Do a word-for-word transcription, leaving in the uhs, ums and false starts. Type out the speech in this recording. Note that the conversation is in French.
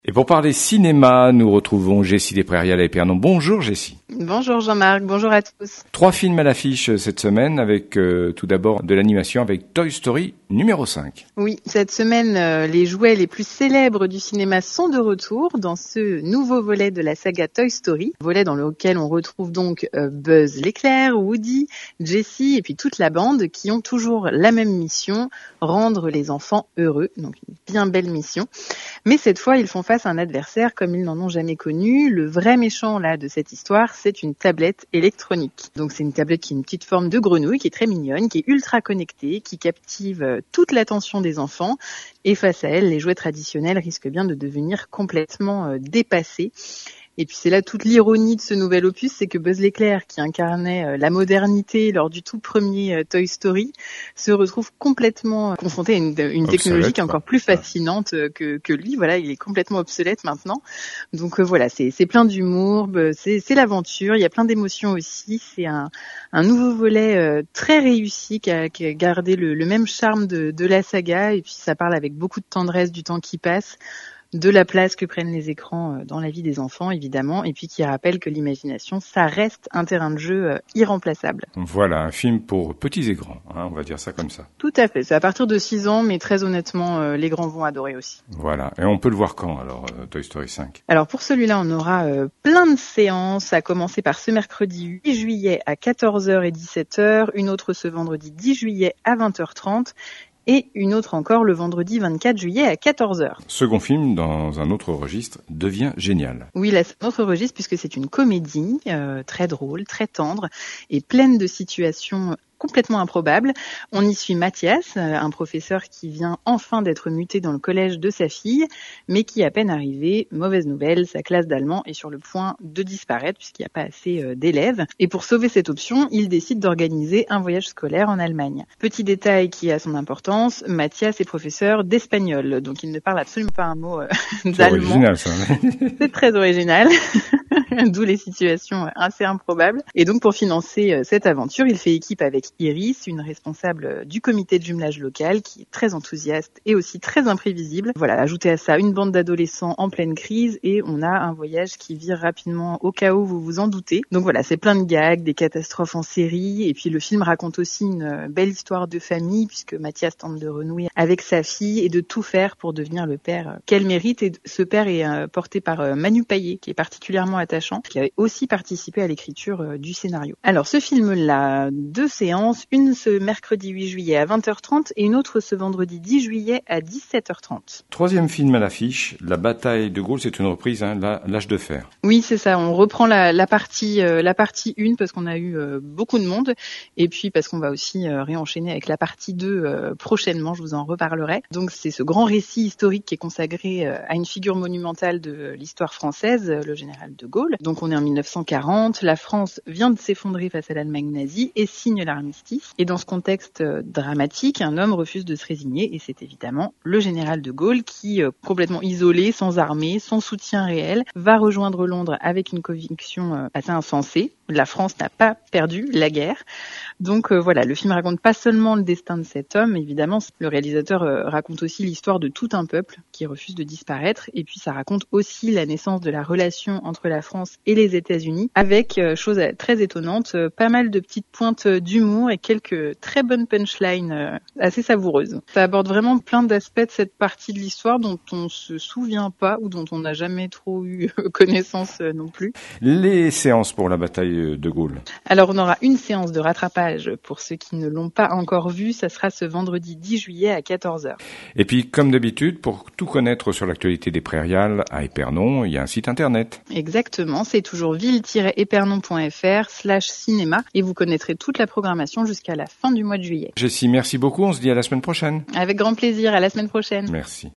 Et pour parler cinéma, nous retrouvons Jessie Desprairial à Épernon. Bonjour Jessie. Bonjour Jean-Marc, bonjour à tous. Trois films à l'affiche cette semaine avec euh, tout d'abord de l'animation avec Toy Story numéro cinq. Oui, cette semaine, euh, les jouets les plus célèbres du cinéma sont de retour dans ce nouveau volet de la saga Toy Story. Volet dans lequel on retrouve donc euh, Buzz l'éclair, Woody, Jessie et puis toute la bande qui ont toujours la même mission, rendre les enfants heureux. Donc une bien belle mission. Mais cette fois, ils font face à un adversaire comme ils n'en ont jamais connu. Le vrai méchant là de cette histoire, c'est une tablette électronique. Donc c'est une tablette qui a une petite forme de grenouille, qui est très mignonne, qui est ultra connectée, qui captive toute l'attention des enfants. Et face à elle, les jouets traditionnels risquent bien de devenir complètement dépassés. Et puis c'est là toute l'ironie de ce nouvel opus, c'est que Buzz l'éclair, qui incarnait la modernité lors du tout premier Toy Story, se retrouve complètement confronté à une, une technologie qui est encore plus fascinante que, que lui. Voilà, il est complètement obsolète maintenant. Donc euh, voilà, c'est, c'est plein d'humour, c'est, c'est l'aventure, il y a plein d'émotions aussi. C'est un, un nouveau volet euh, très réussi qui a, qui a gardé le, le même charme de, de la saga, et puis ça parle avec beaucoup de tendresse du temps qui passe, de la place que prennent les écrans dans la vie des enfants, évidemment, et puis qui rappelle que l'imagination, ça reste un terrain de jeu irremplaçable. Voilà, un film pour petits et grands, hein, on va dire ça comme ça. Tout à fait, c'est à partir de six ans, mais très honnêtement, les grands vont adorer aussi. Voilà, et on peut le voir quand, alors, euh, Toy Story cinq? Alors pour celui-là, on aura euh, plein de séances, à commencer par ce mercredi huit juillet à quatorze heures et dix-sept heures, une autre ce vendredi dix juillet à vingt heures trente, et une autre encore le vendredi vingt-quatre juillet à quatorze heures. Second film, dans un autre registre, devient génial. Oui, là, c'est un autre registre puisque c'est une comédie euh, très drôle, très tendre et pleine de situations complètement improbable. On y suit Mathias, un professeur qui vient enfin d'être muté dans le collège de sa fille, mais qui, à peine arrivé, mauvaise nouvelle, sa classe d'allemand est sur le point de disparaître puisqu'il n'y a pas assez d'élèves. Et pour sauver cette option, il décide d'organiser un voyage scolaire en Allemagne. Petit détail qui a son importance, Mathias est professeur d'espagnol, donc il ne parle absolument pas un mot euh, d'allemand. C'est original, ça. C'est très original. D'où les situations assez improbables. Et donc, pour financer cette aventure, il fait équipe avec Iris, une responsable du comité de jumelage local, qui est très enthousiaste et aussi très imprévisible. Voilà, ajouter à ça une bande d'adolescents en pleine crise et on a un voyage qui vire rapidement au chaos, vous vous en doutez. Donc voilà, c'est plein de gags, des catastrophes en série, et puis le film raconte aussi une belle histoire de famille, puisque Mathias tente de renouer avec sa fille et de tout faire pour devenir le père qu'elle mérite. Et ce père est porté par Manu Payet, qui est particulièrement attaché, qui avait aussi participé à l'écriture euh, du scénario. Alors ce film-là, deux séances, une ce mercredi huit juillet à vingt heures trente et une autre ce vendredi dix juillet à dix-sept heures trente. Troisième film à l'affiche, La bataille de Gaulle, c'est une reprise, hein, la, l'âge de fer. Oui, c'est ça, on reprend la, la partie euh, la partie un parce qu'on a eu euh, beaucoup de monde et puis parce qu'on va aussi euh, réenchaîner avec la partie deux euh, prochainement, je vous en reparlerai. Donc c'est ce grand récit historique qui est consacré euh, à une figure monumentale de l'histoire française, le général de Gaulle. Donc on est en mille neuf cent quarante, la France vient de s'effondrer face à l'Allemagne nazie et signe l'armistice. Et dans ce contexte dramatique, un homme refuse de se résigner et c'est évidemment le général de Gaulle qui, complètement isolé, sans armée, sans soutien réel, va rejoindre Londres avec une conviction assez insensée. La France n'a pas perdu la guerre. Donc euh, voilà, le film raconte pas seulement le destin de cet homme, évidemment, le réalisateur euh, raconte aussi l'histoire de tout un peuple qui refuse de disparaître, et puis ça raconte aussi la naissance de la relation entre la France et les États-Unis, avec, euh, chose très étonnante, euh, pas mal de petites pointes d'humour et quelques très bonnes punchlines euh, assez savoureuses. Ça aborde vraiment plein d'aspects de cette partie de l'histoire dont on se souvient pas ou dont on n'a jamais trop eu connaissance euh, non plus. Les séances pour la bataille de Gaulle. Alors on aura une séance de rattrapage pour ceux qui ne l'ont pas encore vu, ça sera ce vendredi dix juillet à quatorze heures. Et puis, comme d'habitude, pour tout connaître sur l'actualité des Prairial à Épernon, il y a un site internet. Exactement, c'est toujours ville-épernon.fr slash cinéma et vous connaîtrez toute la programmation jusqu'à la fin du mois de juillet. Jessie, merci beaucoup, on se dit à la semaine prochaine. Avec grand plaisir, à la semaine prochaine. Merci.